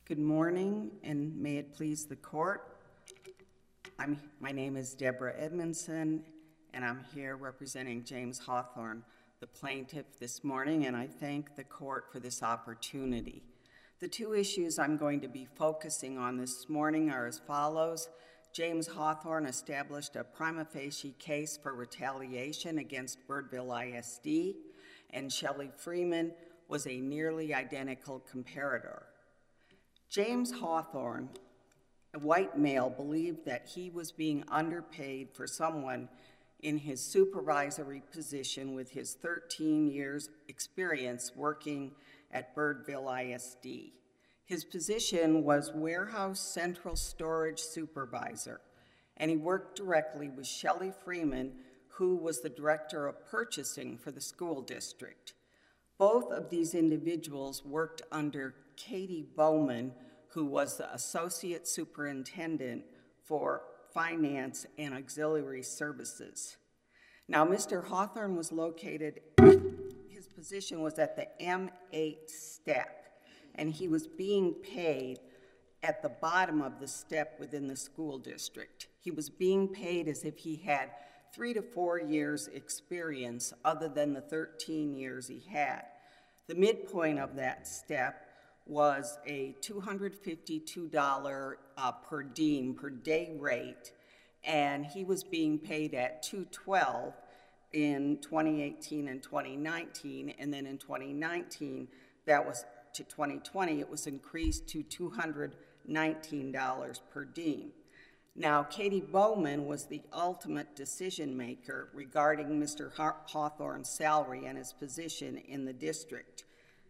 Good morning, and may it please the court. My name is Deborah Edmondson, and I'm here representing James Hawthorne, the plaintiff, this morning, and I thank the court for this opportunity. The two issues I'm going to be focusing on this morning are as follows. James Hawthorne established a prima facie case for retaliation against Birdville ISD, and Shelley Freeman was a nearly identical comparator. James Hawthorne, a white male, believed that he was being underpaid for someone in his supervisory position with his 13 years experience working at Birdville ISD. His position was Warehouse Central Storage Supervisor, and he worked directly with Shelley Freeman, who was the Director of Purchasing for the school district. Both of these individuals worked under Katie Bowman, who was the Associate Superintendent for Finance and Auxiliary Services. Now, Mr. Hawthorne was located, his position was at the M8 step, and he was being paid at the bottom of the step within the school district. He was being paid as if he had 3 to 4 years experience other than the 13 years he had. The midpoint of that step was a $252 per diem, per day rate, and he was being paid at $212 in 2018 and 2019, and then in 2019, that was to 2020, it was increased to $219 per diem. Now, Katie Bowman was the ultimate decision maker regarding Mr. Hawthorne's salary and his position in the district.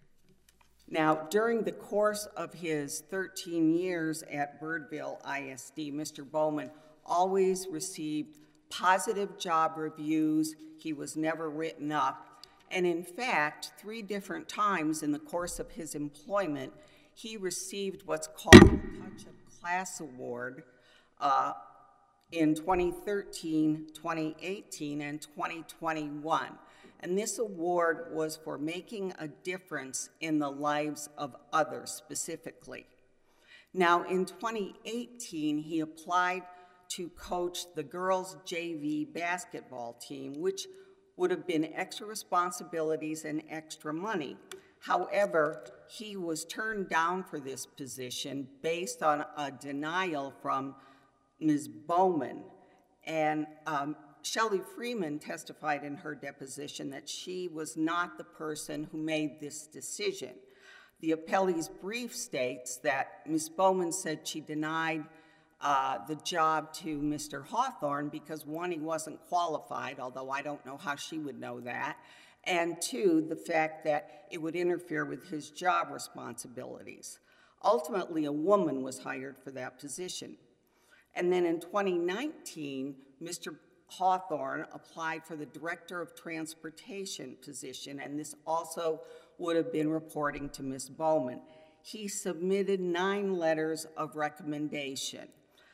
Now, during the course of his 13 years at Birdville ISD, Mr. Bowman always received positive job reviews. He was never written up. And in fact, 3 different times in the course of his employment, he received what's called the Touch of Class Award in 2013, 2018, and 2021. And this award was for making a difference in the lives of others specifically. Now, in 2018, he applied to coach the girls' JV basketball team, which would have been extra responsibilities and extra money. However, he was turned down for this position based on a denial from Ms. Bowman. And Shelley Freeman testified in her deposition that she was not the person who made this decision. The appellee's brief states that Ms. Bowman said she denied the job to Mr. Hawthorne because 1, he wasn't qualified, although I don't know how she would know that, and 2, the fact that it would interfere with his job responsibilities. Ultimately, a woman was hired for that position. And then in 2019, Mr. Hawthorne applied for the Director of Transportation position, and this also would have been reporting to Ms. Bowman. He submitted 9 letters of recommendation.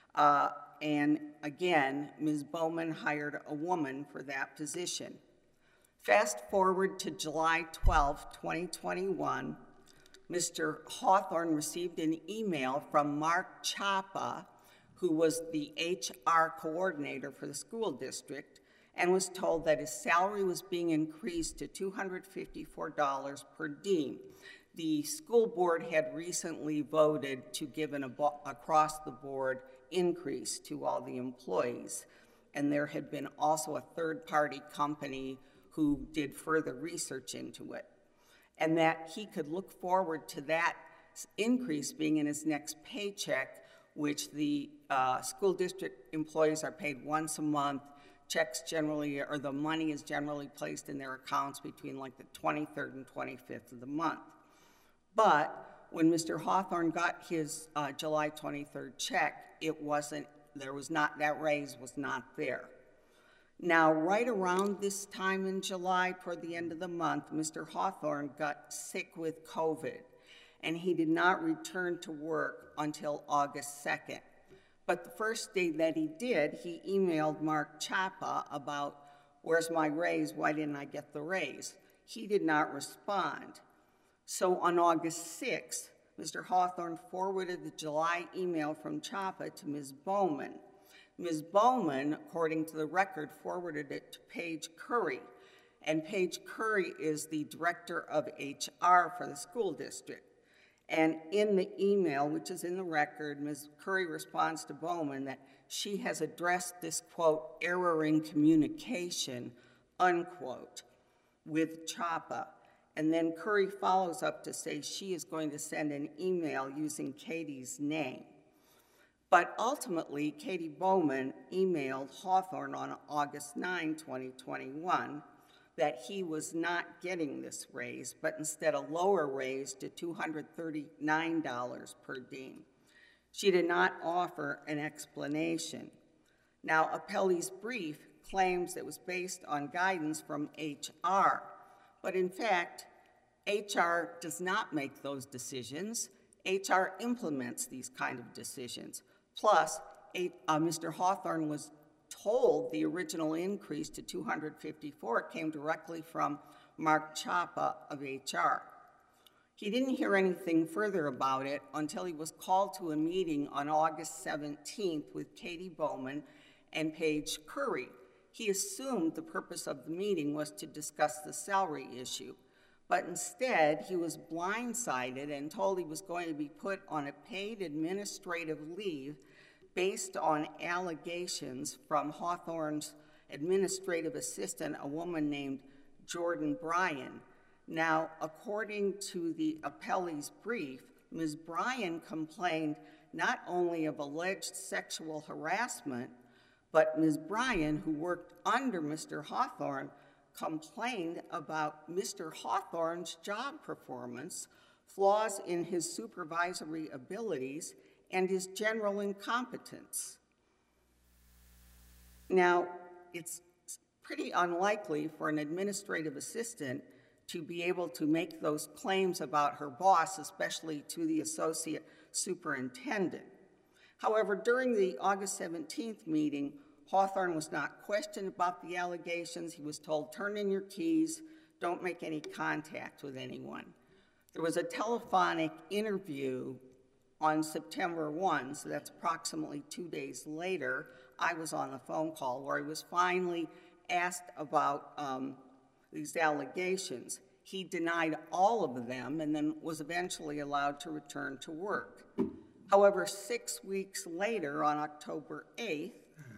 And again, Ms. Bowman hired a woman for that position. Fast forward to July 12, 2021, Mr. Hawthorne received an email from Mark Chapa, who was the HR coordinator for the school district, and was told that his salary was being increased to $254 per diem. The school board had recently voted to give an across-the-board increase to all the employees, and there had been also a third-party company who did further research into it, and that he could look forward to that increase being in his next paycheck, which the school district employees are paid once a month. Checks generally, or the money is generally placed in their accounts between like the 23rd and 25th of the month. But when Mr. Hawthorne got his July 23rd check, that raise was not there. Now, right around this time in July, toward the end of the month, Mr. Hawthorne got sick with COVID, and he did not return to work until August 2nd. But the first day that he did, he emailed Mark Chapa about, where's my raise, why didn't I get the raise? He did not respond. So on August 6th, Mr. Hawthorne forwarded the July email from CHAPA to Ms. Bowman. Ms. Bowman, according to the record, forwarded it to Paige Curry, and Paige Curry is the director of HR for the school district. And in the email, which is in the record, Ms. Curry responds to Bowman that she has addressed this, quote, error in communication, unquote, with CHAPA. And then Curry follows up to say she is going to send an email using Katie's name. But ultimately, Katie Bowman emailed Hawthorne on August 9, 2021, that he was not getting this raise, but instead a lower raise to $239 per dean. She did not offer an explanation. Now, Appellee's brief claims it was based on guidance from HR, but in fact, HR does not make those decisions. HR implements these kind of decisions. Plus, Mr. Hawthorne was told the original increase to $254 came directly from Mark CHAPA of HR. He didn't hear anything further about it until he was called to a meeting on August 17th with Katie Bowman and Paige Curry. He assumed the purpose of the meeting was to discuss the salary issue, but instead he was blindsided and told he was going to be put on a paid administrative leave based on allegations from Hawthorne's administrative assistant, a woman named Jordan Bryan. Now, according to the appellee's brief, Ms. Bryan complained not only of alleged sexual harassment, but Ms. Bryan, who worked under Mr. Hawthorne, complained about Mr. Hawthorne's job performance, flaws in his supervisory abilities, and his general incompetence. Now, it's pretty unlikely for an administrative assistant to be able to make those claims about her boss, especially to the associate superintendent. However, during the August 17th meeting, Hawthorne was not questioned about the allegations. He was told, turn in your keys, don't make any contact with anyone. There was a telephonic interview on September 1, so that's approximately 2 days later. I was on the phone call where he was finally asked about these allegations. He denied all of them and then was eventually allowed to return to work. However, 6 weeks later, on October 8th,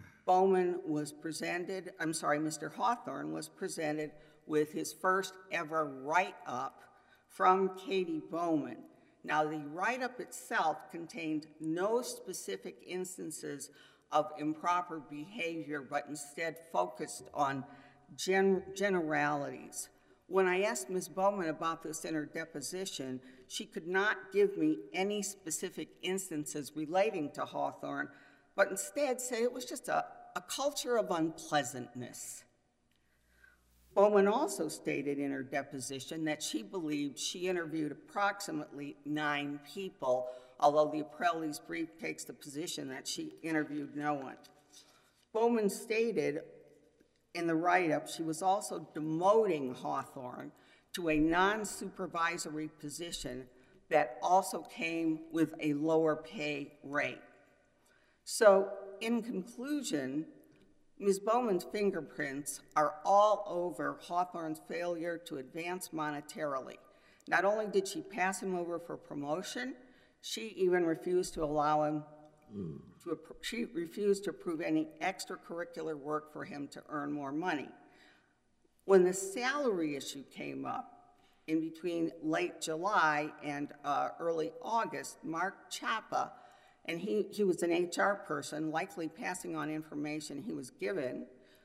Mr. Hawthorne was presented with his first ever write-up from Katie Bowman. Now, the write-up itself contained no specific instances of improper behavior, but instead focused on generalities. When I asked Ms. Bowman about this in her deposition, she could not give me any specific instances relating to Hawthorne, but instead said it was just a culture of unpleasantness. Bowman also stated in her deposition that she believed she interviewed approximately 9 people, although the appellee's brief takes the position that she interviewed no one. Bowman stated in the write-up she was also demoting Hawthorne to a non-supervisory position that also came with a lower pay rate. So, in conclusion, Ms. Bowman's fingerprints are all over Hawthorne's failure to advance monetarily. Not only did she pass him over for promotion, she even refused to allow him she refused to approve any extracurricular work for him to earn more money. When the salary issue came up in between late July and early August, Mark CHAPA, and he was an HR person, likely passing on information he was given,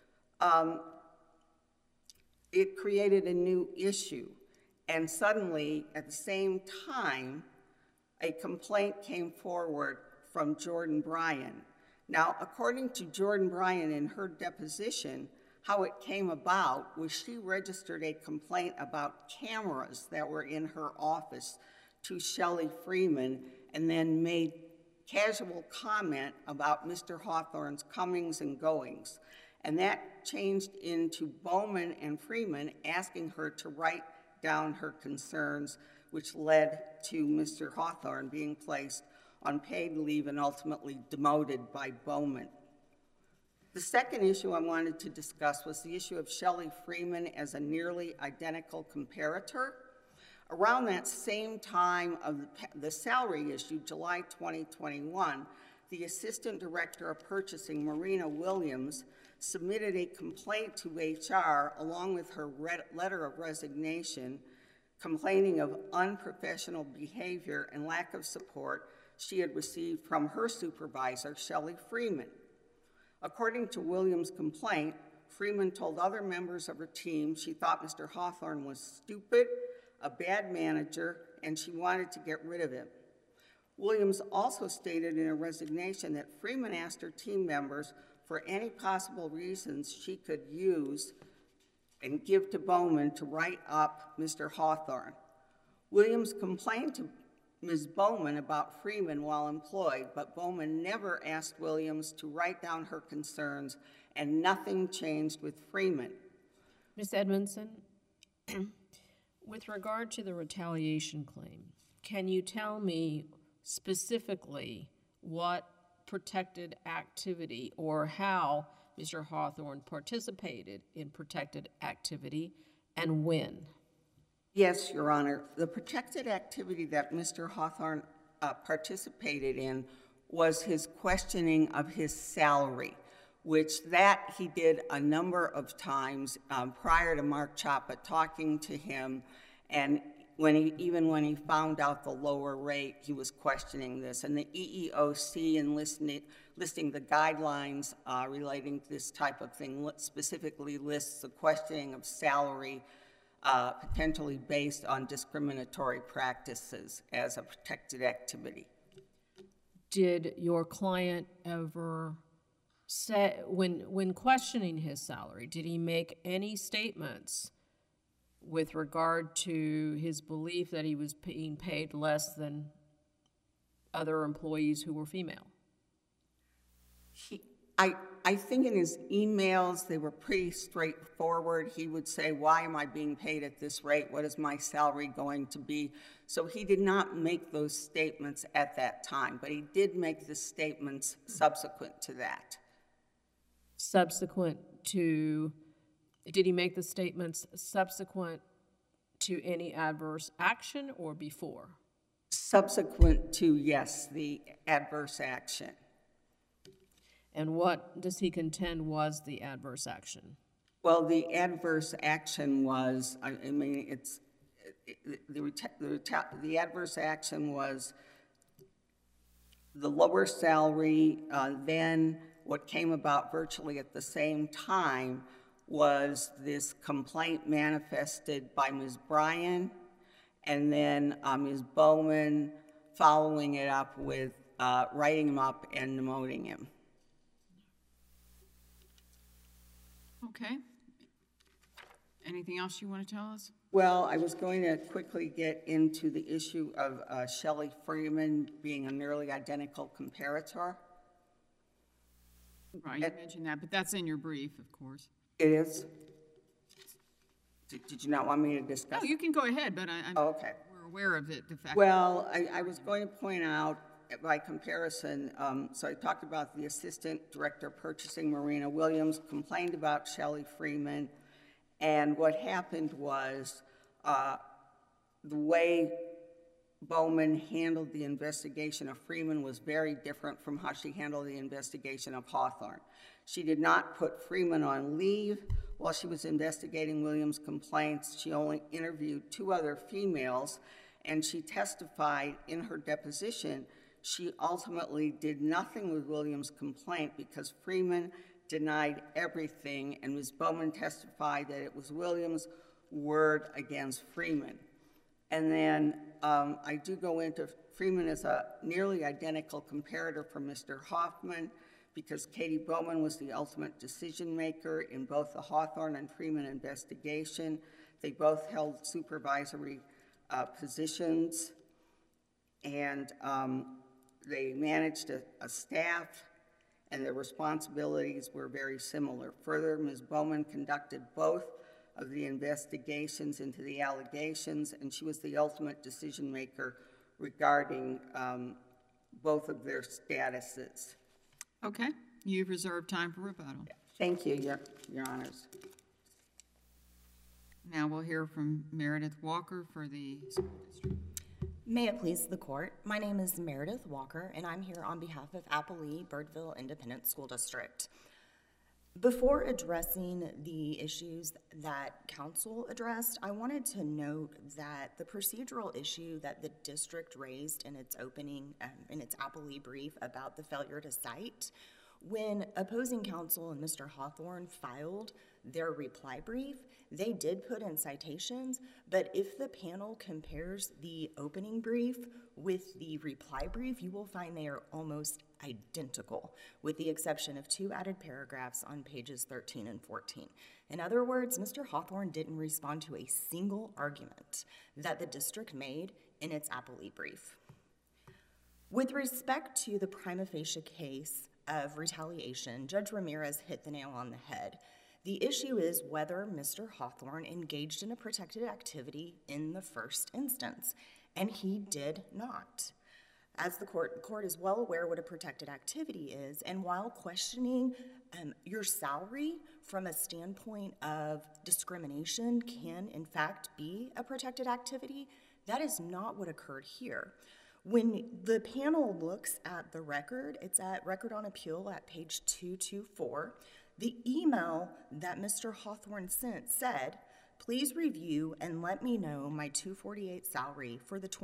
it created a new issue. And suddenly, at the same time, a complaint came forward from Jordan Bryan. Now, according to Jordan Bryan in her deposition, how it came about was she registered a complaint about cameras that were in her office to Shelley Freeman and then made casual comment about Mr. Hawthorne's comings and goings. And that changed into Bowman and Freeman asking her to write down her concerns which led to Mr. Hawthorne being placed on paid leave and ultimately demoted by Bowman. The second issue I wanted to discuss was the issue of Shelley Freeman as a nearly identical comparator. Around that same time of the salary issue, July 2021, the Assistant Director of Purchasing, Marina Williams, submitted a complaint to HR along with her letter of resignation, complaining of unprofessional behavior and lack of support she had received from her supervisor, Shelley Freeman. According to Williams' complaint, Freeman told other members of her team she thought Mr. Hawthorne was stupid, a bad manager, and she wanted to get rid of him. Williams also stated in her resignation that Freeman asked her team members for any possible reasons she could use and give to Bowman to write up Mr. Hawthorne. Williams complained to Ms. Bowman about Freeman while employed, but Bowman never asked Williams to write down her concerns, and nothing changed with Freeman. Ms. Edmondson, with regard to the retaliation claim, can you tell me specifically what protected activity or how Mr. Hawthorne participated in protected activity and when? Yes, Your Honor. The protected activity that Mr. Hawthorne participated in was his questioning of his salary, which that he did a number of times prior to Mark Chapa talking to him, and even when he found out the lower rate, he was questioning this. And the EEOC, in listing the guidelines relating to this type of thing, specifically lists the questioning of salary potentially based on discriminatory practices as a protected activity. Did your client ever say, when questioning his salary, did he make any statements with regard to his belief that he was being paid less than other employees who were female? I think in his emails, they were pretty straightforward. He would say, why am I being paid at this rate? What is my salary going to be? So he did not make those statements at that time, but he did make the statements subsequent to that. Subsequent to, did he make the statements subsequent to any adverse action or before? Subsequent to, yes, the adverse action. And what does he contend was the adverse action? Well, the adverse action was, the adverse action was the lower salary. Then what came about virtually at the same time was this complaint manifested by Ms. Bryan, and then Ms. Bowman following it up with writing him up and demoting him. Okay. Anything else you want to tell us? Well, I was going to quickly get into the issue of Shelley Freeman being a nearly identical comparator. Right, you mentioned that, but that's in your brief, of course. It is? Did you not want me to discuss? No, you can go ahead, but okay. We're aware of it, the fact. Well, I was going to point out, by comparison, so I talked about the Assistant Director of Purchasing, Marina Williams, complained about Shelley Freeman, and what happened was the way Bowman handled the investigation of Freeman was very different from how she handled the investigation of Hawthorne. She did not put Freeman on leave while she was investigating Williams' complaints. She only interviewed 2 other females, and she testified in her deposition she ultimately did nothing with Williams' complaint because Freeman denied everything, and Ms. Bowman testified that it was Williams' word against Freeman. And then I do go into Freeman as a nearly identical comparator for Mr. Hoffman because Katie Bowman was the ultimate decision maker in both the Hawthorne and Freeman investigation. They both held supervisory positions, and they managed a staff, and their responsibilities were very similar. Further, Ms. Bowman conducted both of the investigations into the allegations, and she was the ultimate decision maker regarding both of their statuses. Okay, you've reserved time for rebuttal. Thank you, Your Honors. Now we'll hear from Meredith Walker for the school district. May it please the court, my name is Meredith Walker, and I'm here on behalf of Applee Birdville Independent School District. Before addressing the issues that council addressed, I wanted to note that the procedural issue that the district raised in its opening, in its Applee brief about the failure to cite, when opposing counsel and Mr. Hawthorne filed their reply brief, they did put in citations, but if the panel compares the opening brief with the reply brief, you will find they are almost identical, with the exception of 2 added paragraphs on pages 13 and 14. In other words, Mr. Hawthorne didn't respond to a single argument that the district made in its Applee brief. With respect to the prima facie case of retaliation, Judge Ramirez hit the nail on the head. The issue is whether Mr. Hawthorne engaged in a protected activity in the first instance, and he did not. As the court is well aware what a protected activity is, and while questioning your salary from a standpoint of discrimination can in fact be a protected activity, that is not what occurred here. When the panel looks at the record, it's at Record on Appeal at page 224, the email that Mr. Hawthorne sent said, "Please review and let me know my $248 salary for the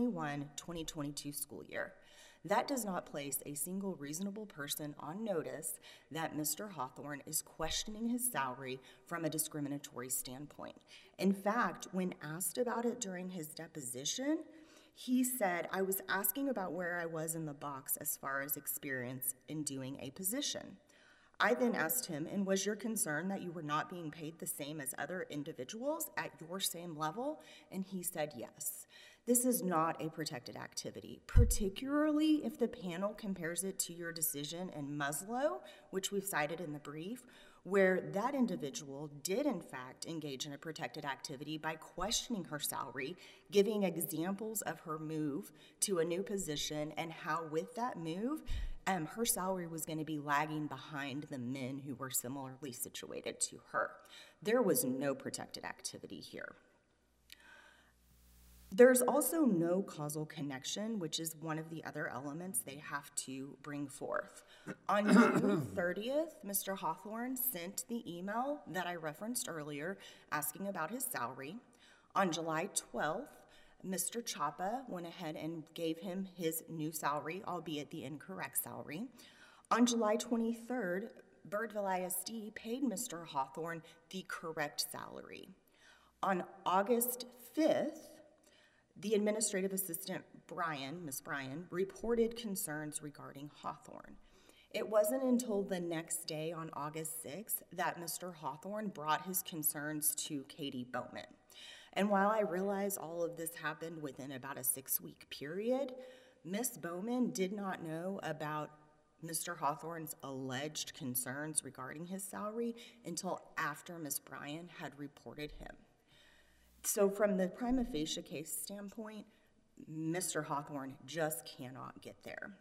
2021-2022 school year." That does not place a single reasonable person on notice that Mr. Hawthorne is questioning his salary from a discriminatory standpoint. In fact, when asked about it during his deposition, he said, "I was asking about where I was in the box as far as experience in doing a position." I then asked him, "And was your concern that you were not being paid the same as other individuals at your same level?" And he said yes. This is not a protected activity, particularly if the panel compares it to your decision in Muslow, which we've cited in the brief, where that individual did in fact engage in a protected activity by questioning her salary, giving examples of her move to a new position and how with that move, her salary was going to be lagging behind the men who were similarly situated to her. There was no protected activity here. There's also no causal connection, which is one of the other elements they have to bring forth. On June 30th, Mr. Hawthorne sent the email that I referenced earlier asking about his salary. On July 12th, Mr. Chapa went ahead and gave him his new salary, albeit the incorrect salary. On July 23rd, Birdville ISD paid Mr. Hawthorne the correct salary. On August 5th, the administrative assistant, Miss Bryan, reported concerns regarding Hawthorne. It wasn't until the next day on August 6th that Mr. Hawthorne brought his concerns to Katie Bowman. And while I realize all of this happened within about a 6-week period, Miss Bowman did not know about Mr. Hawthorne's alleged concerns regarding his salary until after Miss Bryan had reported him. So from the prima facie case standpoint, Mr. Hawthorne just cannot get there.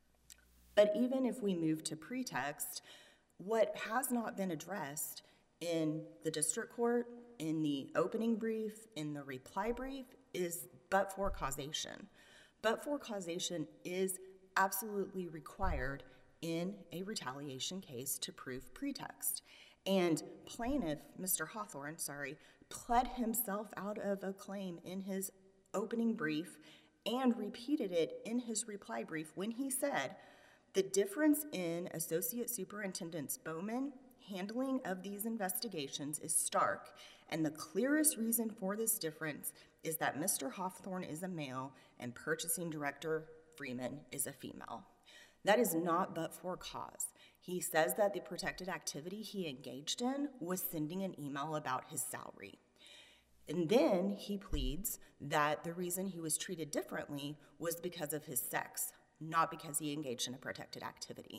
But even if we move to pretext, what has not been addressed in the district court, in the opening brief, in the reply brief, is but-for causation. But-for causation is absolutely required in a retaliation case to prove pretext. And plaintiff, Mr. Hawthorne, pled himself out of a claim in his opening brief and repeated it in his reply brief when he said, "The difference in Associate Superintendent Bowman handling of these investigations is stark, and the clearest reason for this difference is that Mr. Hawthorne is a male and Purchasing Director Freeman is a female." That is not but for cause. He says that the protected activity he engaged in was sending an email about his salary. And then he pleads that the reason he was treated differently was because of his sex, not because he engaged in a protected activity.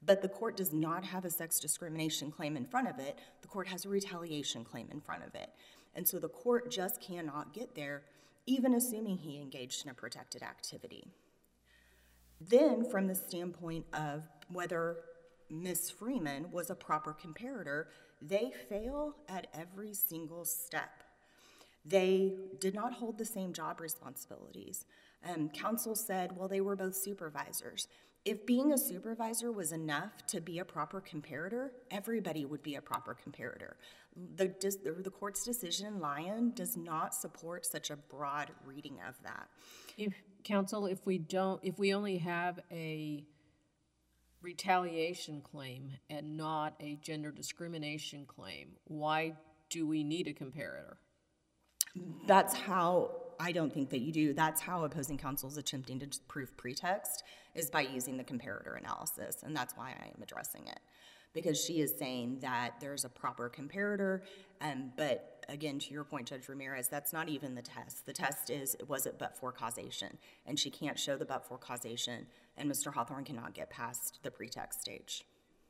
But the court does not have a sex discrimination claim in front of it. The court has a retaliation claim in front of it. And so the court just cannot get there, even assuming he engaged in a protected activity. Then, from the standpoint of whether Ms. Freeman was a proper comparator, they fail at every single step. They did not hold the same job responsibilities. Counsel said, well, they were both supervisors. If being a supervisor was enough to be a proper comparator, everybody would be a proper comparator. The court's decision in Lyon does not support such a broad reading of that. Counsel, if we only have a retaliation claim and not a gender discrimination claim, why do we need a comparator? That's how, I don't think that you do. That's how opposing counsel is attempting to prove pretext, is by using the comparator analysis, and that's why I am addressing it. Because she is saying that there's a proper comparator, but again, to your point, Judge Ramirez, that's not even the test. The test is, was it but-for causation? And she can't show the but-for causation, and Mr. Hawthorne cannot get past the pretext stage.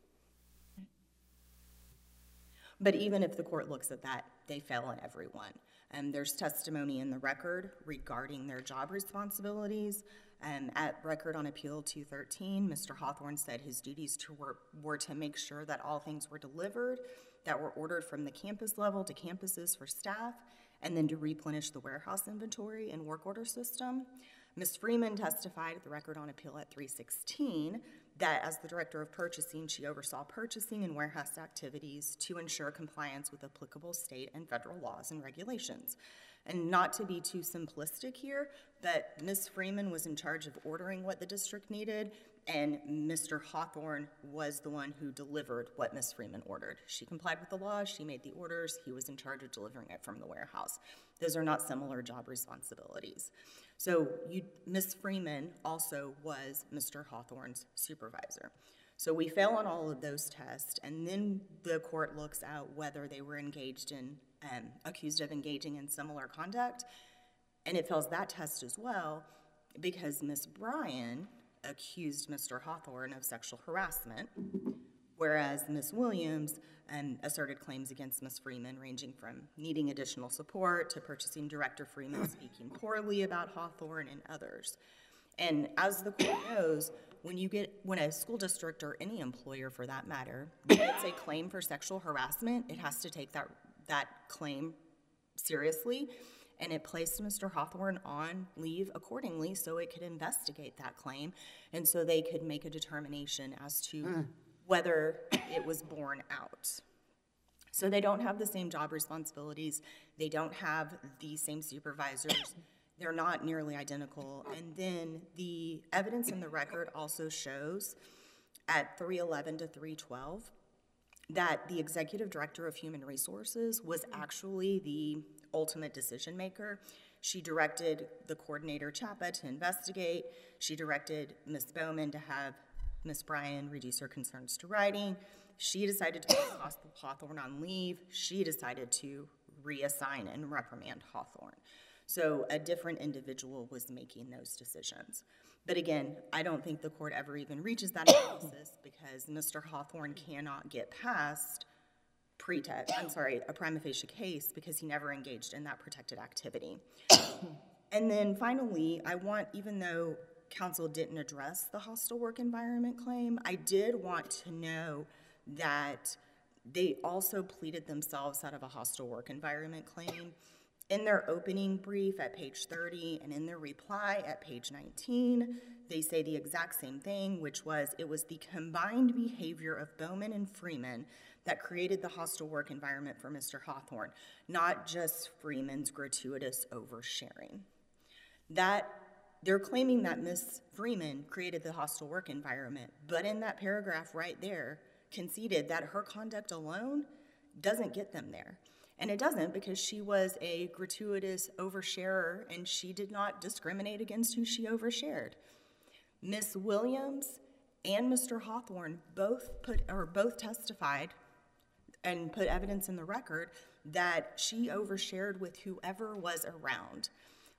But even if the court looks at that, they fail on every one. There's testimony in the record regarding their job responsibilities. At Record on Appeal 213, Mr. Hawthorne said his duties were to make sure that all things were delivered, that were ordered from the campus level to campuses for staff, and then to replenish the warehouse inventory and work order system. Ms. Freeman testified at the Record on Appeal at 316 that as the director of purchasing, she oversaw purchasing and warehouse activities to ensure compliance with applicable state and federal laws and regulations. And not to be too simplistic here, but Ms. Freeman was in charge of ordering what the district needed, and Mr. Hawthorne was the one who delivered what Ms. Freeman ordered. She complied with the laws, she made the orders, he was in charge of delivering it from the warehouse. Those are not similar job responsibilities. So Ms. Freeman also was Mr. Hawthorne's supervisor. So we fail on all of those tests, and then the court looks at whether they were engaged in, accused of engaging in similar conduct, and it fails that test as well because Ms. Bryan accused Mr. Hawthorne of sexual harassment, whereas Ms. Williams asserted claims against Ms. Freeman ranging from needing additional support to purchasing Director Freeman speaking poorly about Hawthorne and others. And as the court knows, when a school district or any employer for that matter gets a claim for sexual harassment, it has to take that claim seriously, and it placed Mr. Hawthorne on leave accordingly so it could investigate that claim and so they could make a determination as to whether it was borne out. So they don't have the same job responsibilities, they don't have the same supervisors, they're not nearly identical, and then the evidence in the record also shows at 311 to 312 that the executive director of human resources was actually the ultimate decision maker. She directed the coordinator Chapa to investigate. She directed Ms. Bowman to have Ms. Bryan reduce her concerns to writing. She decided to put Hawthorne on leave. She decided to reassign and reprimand Hawthorne. So a different individual was making those decisions. But again, I don't think the court ever even reaches that analysis because Mr. Hawthorne cannot get past a prima facie case because he never engaged in that protected activity. And then finally, even though counsel didn't address the hostile work environment claim, I did want to know that they also pleaded themselves out of a hostile work environment claim. In their opening brief at page 30 and in their reply at page 19, they say the exact same thing, which was it was the combined behavior of Bowman and Freeman that created the hostile work environment for Mr. Hawthorne, not just Freeman's gratuitous oversharing. They're claiming that Ms. Freeman created the hostile work environment, but in that paragraph right there, conceded that her conduct alone doesn't get them there. And it doesn't because she was a gratuitous oversharer and she did not discriminate against who she overshared. Ms. Williams and Mr. Hawthorne both testified and put evidence in the record that she overshared with whoever was around.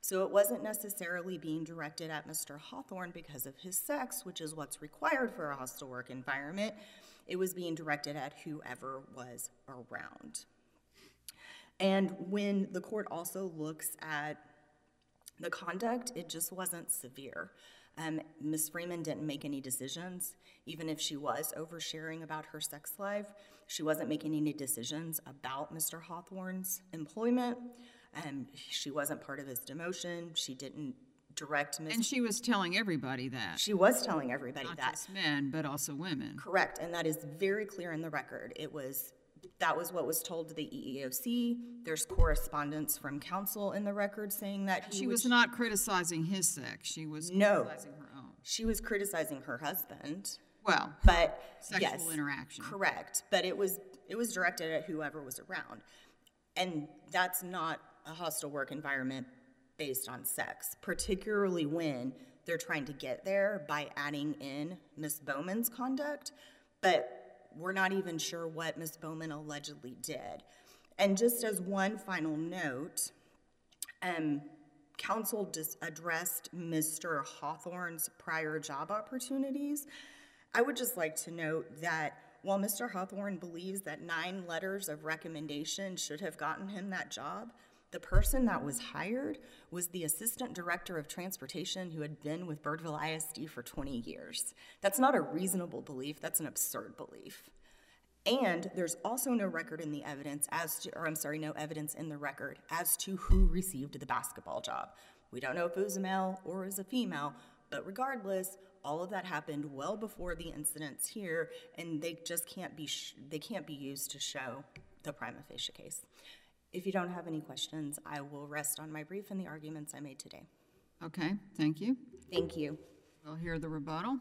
So it wasn't necessarily being directed at Mr. Hawthorne because of his sex, which is what's required for a hostile work environment. It was being directed at whoever was around. And when the court also looks at the conduct, it just wasn't severe. Ms. Freeman didn't make any decisions. Even if she was oversharing about her sex life, she wasn't making any decisions about Mr. Hawthorne's employment. She wasn't part of his demotion. She didn't direct Ms. And she was telling everybody that. She was telling everybody Not that. just men, but also women. Correct, and that is very clear in the record. That was what was told to the EEOC. There's correspondence from counsel in the record saying that She was not criticizing his sex. She was No. criticizing her own. She was criticizing her husband, Well, but sexual yes, interaction. correct. But it was directed at whoever was around, and that's not a hostile work environment based on sex, particularly when they're trying to get there by adding in Ms. Bowman's conduct, but we're not even sure what Ms. Bowman allegedly did. And just as one final note, counsel addressed Mr. Hawthorne's prior job opportunities. I would just like to note that while Mr. Hawthorne believes that 9 letters of recommendation should have gotten him that job, the person that was hired was the assistant director of transportation who had been with Birdville ISD for 20 years. That's not a reasonable belief, that's an absurd belief. And there's also no record in the evidence no evidence in the record as to who received the basketball job. We don't know if it was a male or it was a female, but regardless, all of that happened well before the incidents here, and they just can't be used to show the prima facie case. If you don't have any questions, I will rest on my brief and the arguments I made today. Okay, thank you. Thank you. We'll hear the rebuttal.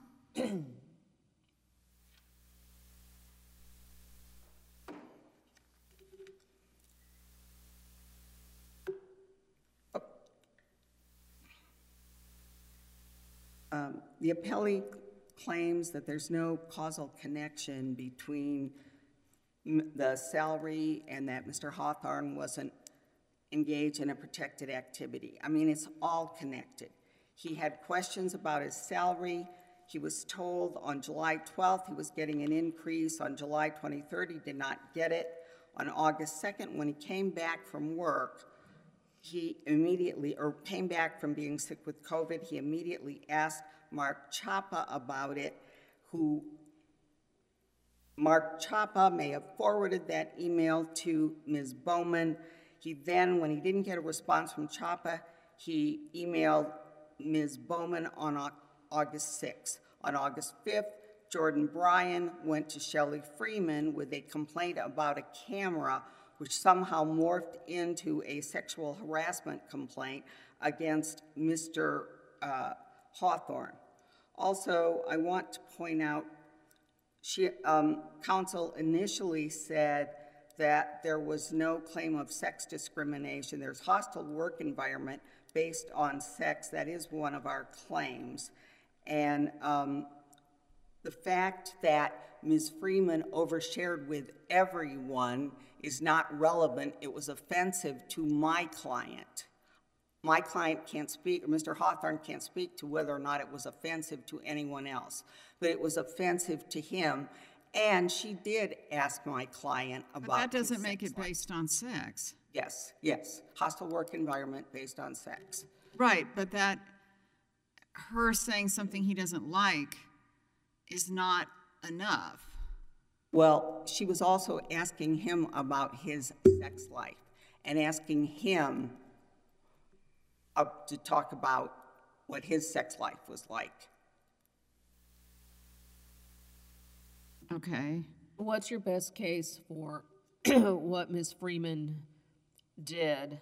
The appellee claims that there's no causal connection between the salary and that Mr. Hawthorne wasn't engaged in a protected activity. I mean, it's all connected. He had questions about his salary. He was told on July 12th he was getting an increase. On July 23rd, he did not get it. On August 2nd, when he came back from work, he came back from being sick with COVID, he immediately asked Mark Chapa about it, who Mark Chapa may have forwarded that email to Ms. Bowman. He then, when he didn't get a response from Chapa, he emailed Ms. Bowman on August 6th. On August 5th, Jordan Bryan went to Shelley Freeman with a complaint about a camera which somehow morphed into a sexual harassment complaint against Mr. Hawthorne. Also, I want to point out, counsel initially said that there was no claim of sex discrimination. There's hostile work environment based on sex. That is one of our claims. And the fact that Ms. Freeman overshared with everyone is not relevant. It was offensive to my client. My client can't speak, or Mr. Hawthorne can't speak to whether or not it was offensive to anyone else, but it was offensive to him. And she did ask my client about But that doesn't his make sex it life. based on sex. Yes, yes. Hostile work environment based on sex. Right, but that her saying something he doesn't like is not enough. Well, she was also asking him about his sex life and asking him to talk about what his sex life was like. Okay. What's your best case for what Ms. Freeman did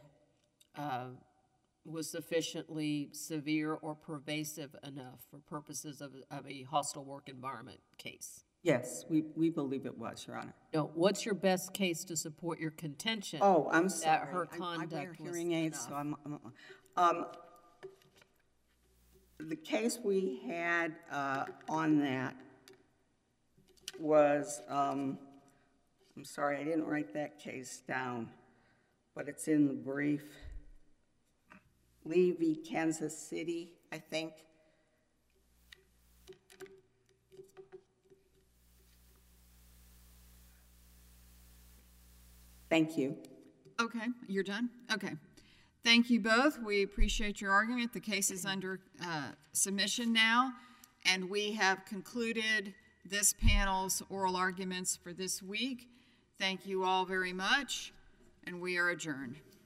was sufficiently severe or pervasive enough for purposes of a hostile work environment case? Yes, we believe it was, Your Honor. No, what's your best case to support your contention? Oh, I'm sorry. That her I conduct wear was hearing aids, so enough. the case we had on that was, I'm sorry, I didn't write that case down, but it's in the brief. Lee v. Kansas City, I think. Thank you. Okay, you're done? Okay. Thank you both. We appreciate your argument. The case is under submission now, and we have concluded this panel's oral arguments for this week. Thank you all very much, and we are adjourned.